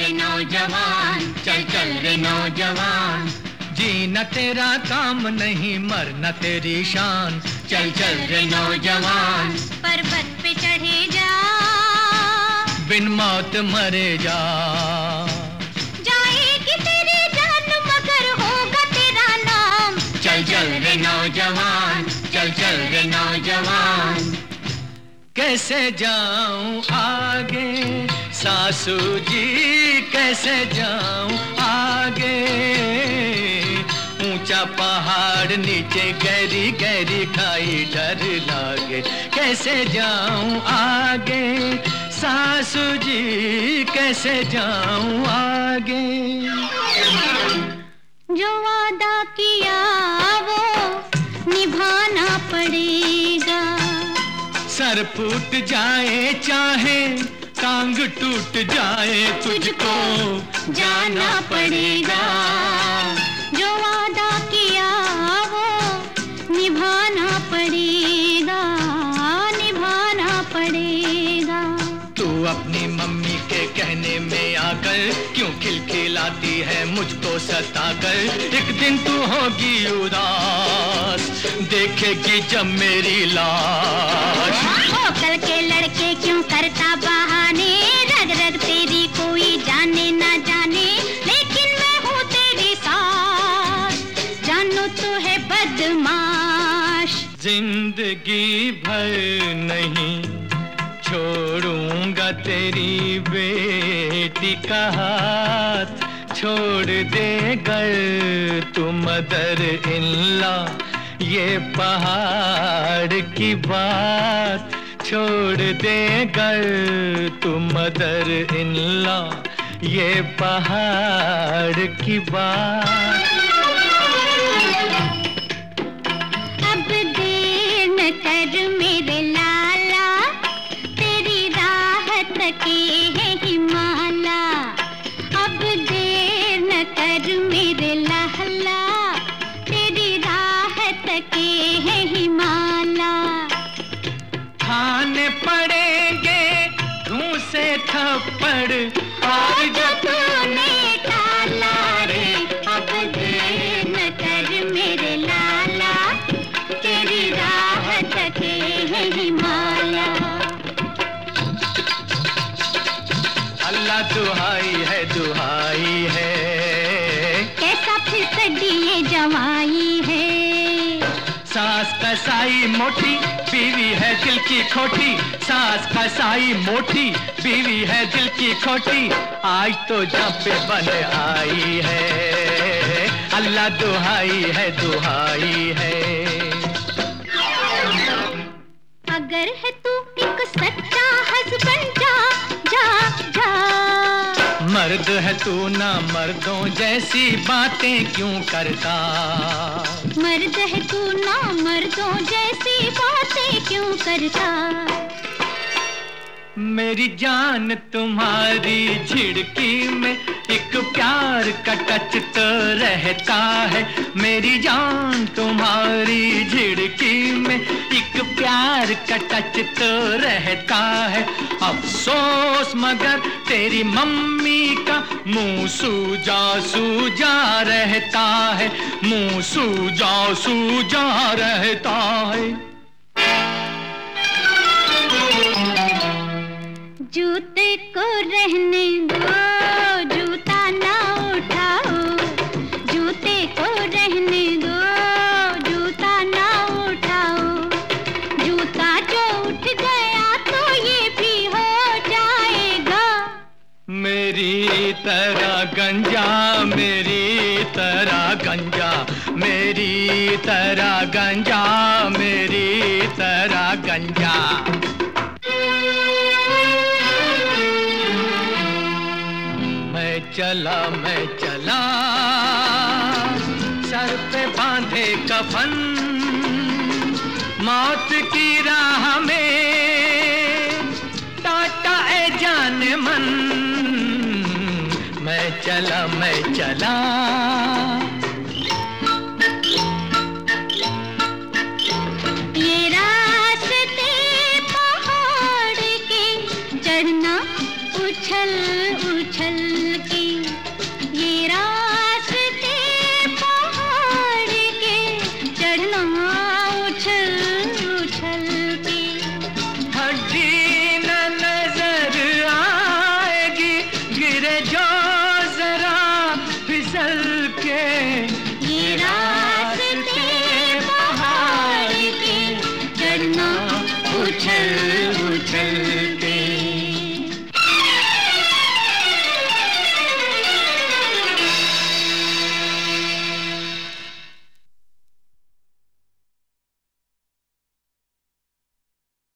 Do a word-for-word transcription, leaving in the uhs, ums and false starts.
रे नौजवान, चल चल रे नौजवान। जीना तेरा काम नहीं, मरना तेरी शान, चल चल रे नौजवान। पर्वत पे चढ़े जा, बिन मौत मरे जा। जाएगी तेरी जान मगर होगा तेरा नाम। चल चल रे नौजवान, चल चल रे नौजवान। कैसे जाऊं आगे सासू जी, कैसे जाऊं आगे। ऊंचा पहाड़ नीचे गहरी गहरी खाई डर लागे। कैसे जाऊं आगे सासू जी, कैसे जाऊं आगे। जो वादा किया वो निभाना पड़ेगा। सर फूट जाए चाहे टांग टूट जाए, तुझको जाना पड़ेगा। जो वादा किया वो निभाना पड़ेगा, निभाना पड़ेगा। तू अपनी मम्मी के कहने में आकर क्यों खिलखिलाती है मुझको सताकर। एक दिन तू होगी उदास, देखेगी जब मेरी लाश। ओ कल के लड़के क्यों करता बहाने, रग रग तेरी कोई जाने ना जाने, लेकिन मैं हूँ तेरी साथ, जानो तो है बदमाश। जिंदगी भर नहीं छोड़ूंगा तेरी बेटी का हाथ। छोड़ दे गर तू मदर इन लॉ, ये पहाड़ की बात। छोड़ दे गर तू मदर इन लॉ, ये पहाड़ की बात। अब देर न कर मेरे लाला, तेरी राहत के है हिमाला। अब देर न कर मेरे लाला, तेरी राहत के है हिमाला। खाने पड़ेंगे धूं से थप्पड़, और जो तूने टाला रे। अब देर न कर मेरे लाला, तेरी राहत के है हिमालय। अल्लाह दुहाई है दुहाई है, कैसा फिसडी ये जवाई है। सास कसाई मोटी बीवी है दिल की खोटी। सास कसाई मोटी बीवी है दिल की खोटी। आज तो जब पे बन आई है, अल्लाह दुहाई है दुहाई है। अगर है तू एक सच्चा हस्बैंड, जा जा जा। मर्द है तू ना मर्दों जैसी बातें क्यों करता। मर्द है तू ना मर्दों जैसी बातें क्यों करता। मेरी जान तुम्हारी झिड़की में एक प्यार का टच तो रहता है। मेरी जान तुम्हारी झिड़की में एक प्यार का टच तो रहता है। अफसोस मगर तेरी मम्मी का मुंह सूजा सूजा रहता है। मुंह सूजा सूजा रहता है। जूते को रहने दो, जूता ना उठाओ। जूते को रहने दो, जूता ना उठाओ। जूता जो उठ गया तो ये भी हो जाएगा। मेरी तरह गंजा, मेरी तरह गंजा, मेरी तरह गंजा, मेरी तरह गंजा। मैं चला मैं चला सर पे बांधे कफन, मौत की राह में टाटा ए जान मन। मैं चला मैं चला